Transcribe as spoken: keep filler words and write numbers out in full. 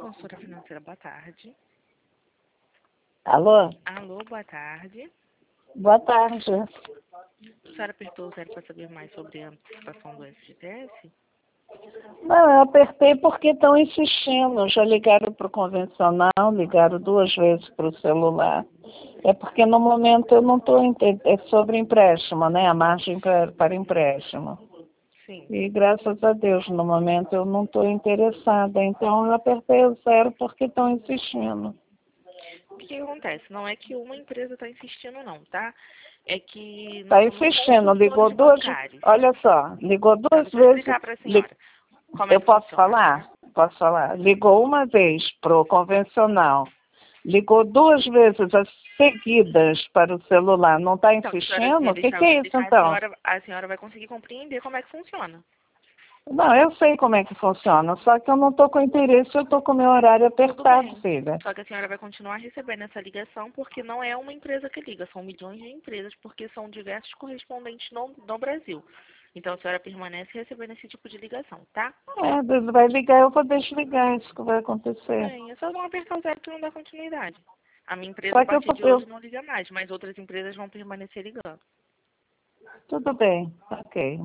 consultora financeira, boa tarde. Alô? Alô, boa tarde. Boa tarde. A senhora apertou o zero para saber mais sobre a antecipação do F G T S? Não, eu apertei porque estão insistindo. Já ligaram para o convencional, ligaram duas vezes para o celular. É porque no momento eu não estou... É sobre empréstimo, né? A margem para, para empréstimo. Sim. E graças a Deus, no momento eu não estou interessada. Então eu apertei o zero porque estão insistindo. O que, que acontece? Não é que uma empresa está insistindo, não, tá? É que Está nós somos insistindo, ligou consultores duas... bancários. Olha só, ligou Tá, duas deixa eu vezes... explicar para a li- senhora como é Eu que posso funciona. falar? Posso falar? Ligou uma vez para o convencional, ligou duas vezes as seguidas para o celular, não está Então, a senhora, insistindo? é, O que, deixa que eu é isso explicar, a então? senhora, a senhora vai conseguir compreender como é que funciona. Não, eu sei como é que funciona, só que eu não estou com interesse, eu estou com o meu horário Tudo apertado, bem. filha. Só que a senhora vai continuar recebendo essa ligação porque não é uma empresa que liga, são milhões de empresas, porque são diversos correspondentes no, no Brasil. Então a senhora permanece recebendo esse tipo de ligação, tá? É, Deus vai ligar, eu vou desligar, isso que vai acontecer. Bem, é só não apertar o zero que não dá continuidade. A minha empresa, Só a que eu, partir de eu... hoje, não liga mais, mas outras empresas vão permanecer ligando. Tudo bem, ok.